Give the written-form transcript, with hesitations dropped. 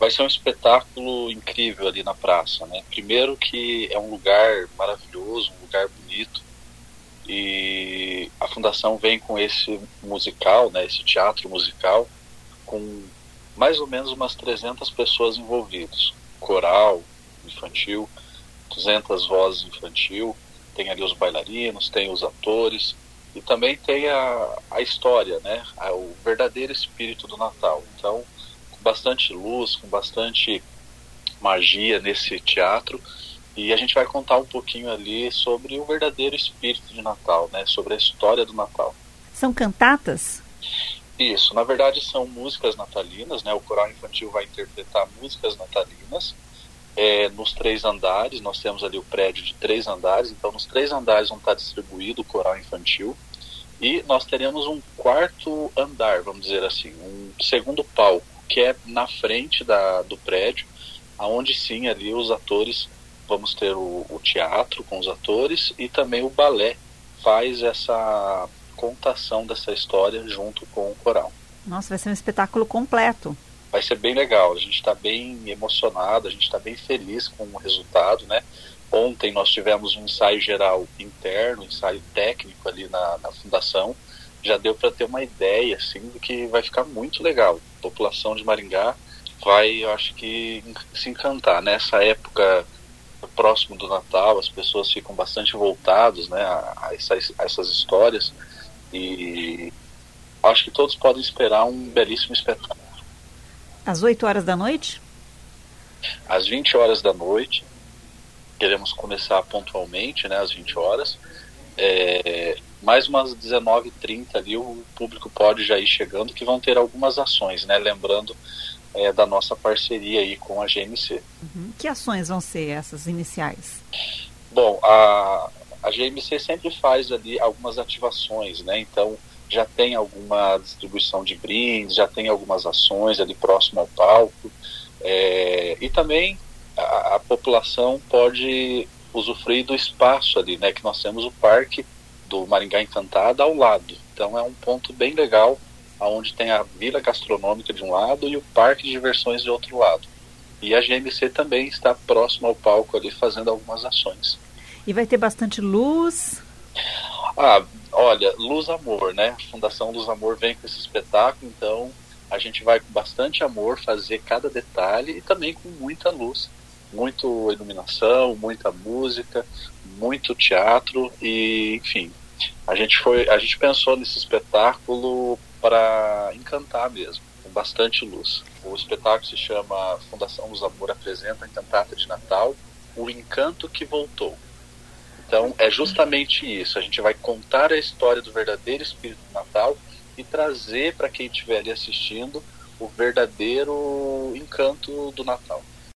Vai ser um espetáculo incrível ali na praça, né? Primeiro que é um lugar maravilhoso, um lugar bonito, e a fundação vem com esse musical, né? Esse teatro musical, com mais ou menos umas 300 pessoas envolvidas. Coral infantil, 200 vozes infantil, tem ali os bailarinos, tem os atores, e também tem a história, né? O verdadeiro espírito do Natal. Então, com bastante luz, com bastante magia nesse teatro, e a gente vai contar um pouquinho ali sobre o verdadeiro espírito de Natal, né? Sobre a história do Natal. São cantatas? Isso, na verdade são músicas natalinas, né? O coral infantil vai interpretar músicas natalinas nos 3 andares. Nós temos ali o prédio de 3 andares, então nos 3 andares vão estar distribuído o coral infantil, e nós teremos um 4º andar, vamos dizer assim, um segundo palco, que é na frente do prédio, onde sim ali os atores, vamos ter o teatro com os atores, e também o balé faz essa contação dessa história junto com o coral. Nossa, vai ser um espetáculo completo. Vai ser bem legal, a gente está bem emocionado, a gente está bem feliz com o resultado, né? Ontem nós tivemos um ensaio geral interno, um ensaio técnico ali na fundação, já deu para ter uma ideia, assim, de que vai ficar muito legal. A população de Maringá vai, eu acho que, se encantar. Nessa época próximo do Natal, as pessoas ficam bastante voltadas, né, a essas histórias, e acho que todos podem esperar um belíssimo espetáculo. Às 8 horas da noite? Às 20 horas da noite, queremos começar pontualmente, né, às 20 horas. Mais umas 19h30 ali o público pode já ir chegando, que vão ter algumas ações, né, lembrando da nossa parceria aí com a GMC. Uhum. Que ações vão ser essas iniciais? Bom, a GMC sempre faz ali algumas ativações, né, então já tem alguma distribuição de brindes, já tem algumas ações ali próximo ao palco, e também a população pode usufruir do espaço ali, né, que nós temos o Parque do Maringá Encantada ao lado. Então é um ponto bem legal, onde tem a Vila Gastronômica de um lado e o Parque de Diversões de outro lado. E a GMC também está próximo ao palco ali, fazendo algumas ações. E vai ter bastante luz? Olha, Luz Amor, né? A Fundação Luz Amor vem com esse espetáculo, então a gente vai com bastante amor fazer cada detalhe, e também com muita luz, muita iluminação, muita música, muito teatro, e enfim, a gente pensou nesse espetáculo para encantar mesmo, com bastante luz. O espetáculo se chama Fundação Luz Amor apresenta a cantata de Natal, O Encanto que Voltou. Então é justamente isso, a gente vai contar a história do verdadeiro espírito do Natal e trazer para quem estiver ali assistindo o verdadeiro encanto do Natal.